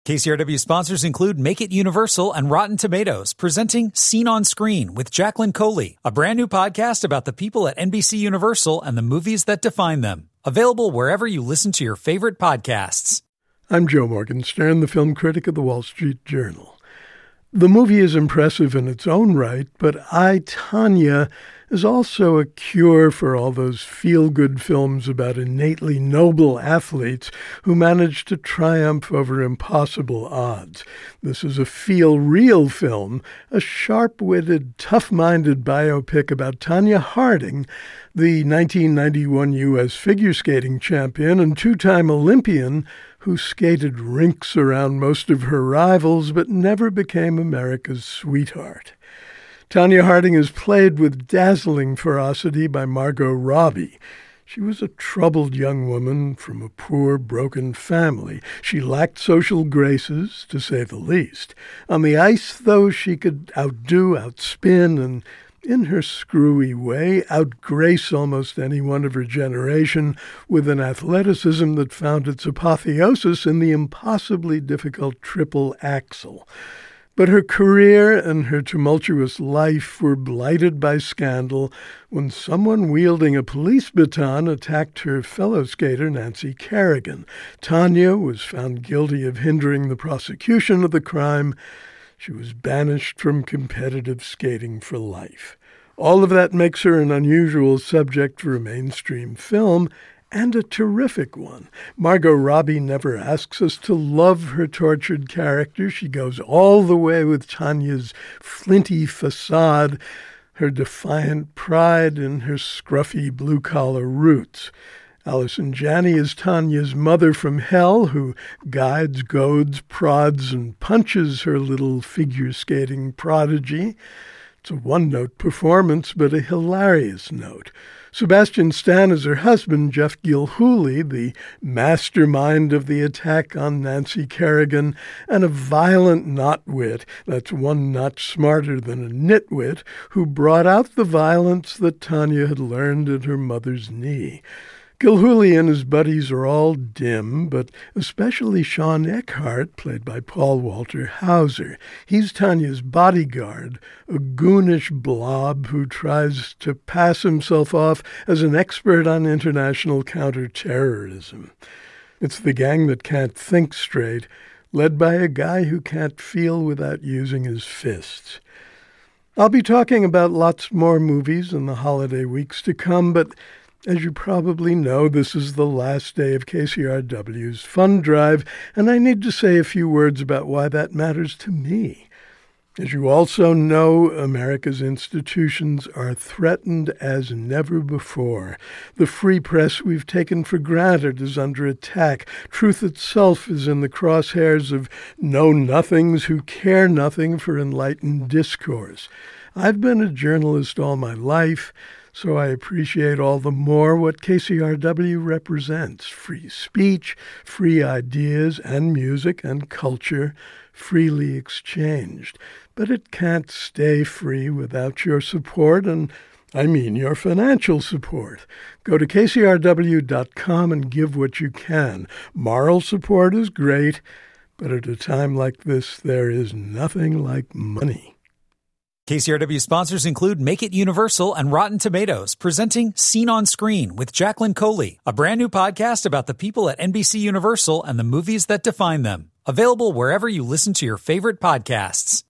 KCRW sponsors include Make It Universal and Rotten Tomatoes, presenting Scene on Screen with Jacqueline Coley, a brand new podcast about the people at NBC Universal and the movies that define them. Available wherever you listen to your favorite podcasts. I'm Joe Morgenstern, the film critic of the Wall Street Journal. The movie is impressive in its own right, but I, Tonya, is also a cure for all those feel-good films about innately noble athletes who manage to triumph over impossible odds. This is a feel-real film, a sharp-witted, tough-minded biopic about Tonya Harding, the 1991 U.S. figure skating champion and two-time Olympian who skated rinks around most of her rivals but never became America's sweetheart. Tonya Harding is played with dazzling ferocity by Margot Robbie. She was a troubled young woman from a poor, broken family. She lacked social graces, to say the least. On the ice, though, she could outdo, outspin, and in her screwy way, outgrace almost anyone of her generation with an athleticism that found its apotheosis in the impossibly difficult triple axel. But her career and her tumultuous life were blighted by scandal when someone wielding a police baton attacked her fellow skater, Nancy Kerrigan. Tonya was found guilty of hindering the prosecution of the crime. She was banished from competitive skating for life. All of that makes her an unusual subject for a mainstream film, and a terrific one. Margot Robbie never asks us to love her tortured character. She goes all the way with Tonya's flinty facade, her defiant pride, and her scruffy blue-collar roots. Allison Janney is Tonya's mother from hell who guides, goads, prods, and punches her little figure skating prodigy. It's a one-note performance, but a hilarious note. Sebastian Stan is her husband, Jeff Gilhooly, the mastermind of the attack on Nancy Kerrigan, and a violent notwit, that's one notch smarter than a nitwit, who brought out the violence that Tonya had learned at her mother's knee. Gilhooly and his buddies are all dim, but especially Sean Eckhart, played by Paul Walter Hauser. He's Tonya's bodyguard, a goonish blob who tries to pass himself off as an expert on international counterterrorism. It's the gang that can't think straight, led by a guy who can't feel without using his fists. I'll be talking about lots more movies in the holiday weeks to come, but as you probably know, this is the last day of KCRW's Fund Drive, and I need to say a few words about why that matters to me. As you also know, America's institutions are threatened as never before. The free press we've taken for granted is under attack. Truth itself is in the crosshairs of know-nothings who care nothing for enlightened discourse. I've been a journalist all my life, so I appreciate all the more what KCRW represents: free speech, free ideas and music and culture, freely exchanged. But it can't stay free without your support, and I mean your financial support. Go to kcrw.com and give what you can. Moral support is great, but at a time like this, there is nothing like money. KCRW sponsors include Make It Universal and Rotten Tomatoes, presenting Scene on Screen with Jacqueline Coley, a brand new podcast about the people at NBC Universal and the movies that define them. Available wherever you listen to your favorite podcasts.